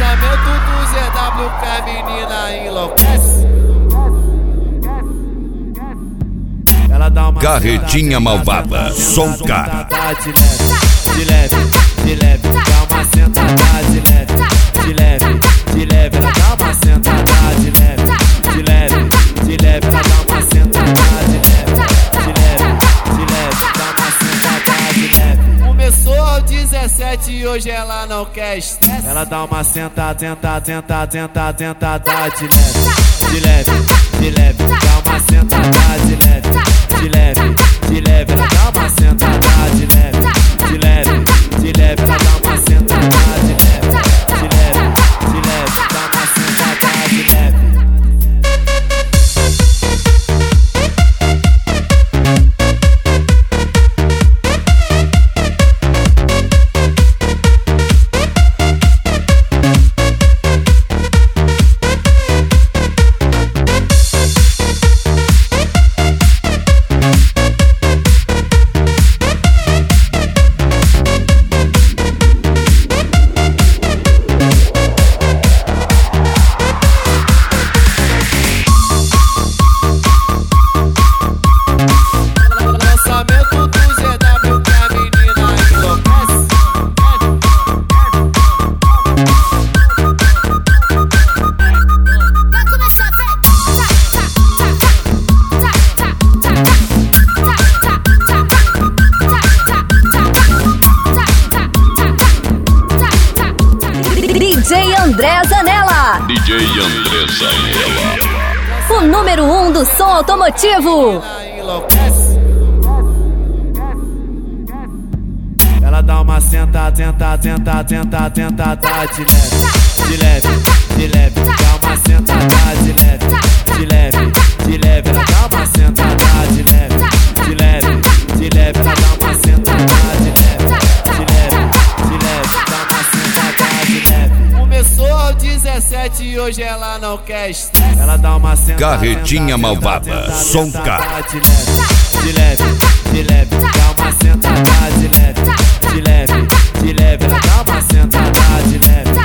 lançamento do ZW que a menina enlouquece. Ela dá uma Carretinha malvada, som cara. De leve, dá uma sentada de leve, ela dá uma sentada de leve, ela dá uma sentada de leve, dá uma sentada de leve. Começou aos 17 e hoje ela não quer estresse. Ela dá uma sentada de leve, dá uma sentada de leve, ela dá uma sentada de leve, ela dá uma sentada de leve, dá uma sentada de leve. DJ André Zanella. DJ André Zanella. O número 1 do som automotivo. Ela dá uma sentada de leve, dá uma sentada de leve, ela dá uma sentada de leve, ela dá uma sentada de leve, dá uma sentada de leve. Começou aos 17 e hoje ela não quer estresse. Ela dá uma sentada Carretinha malvada, som cara. De leve, dá uma sentada de leve, ela dá uma sentada de leve,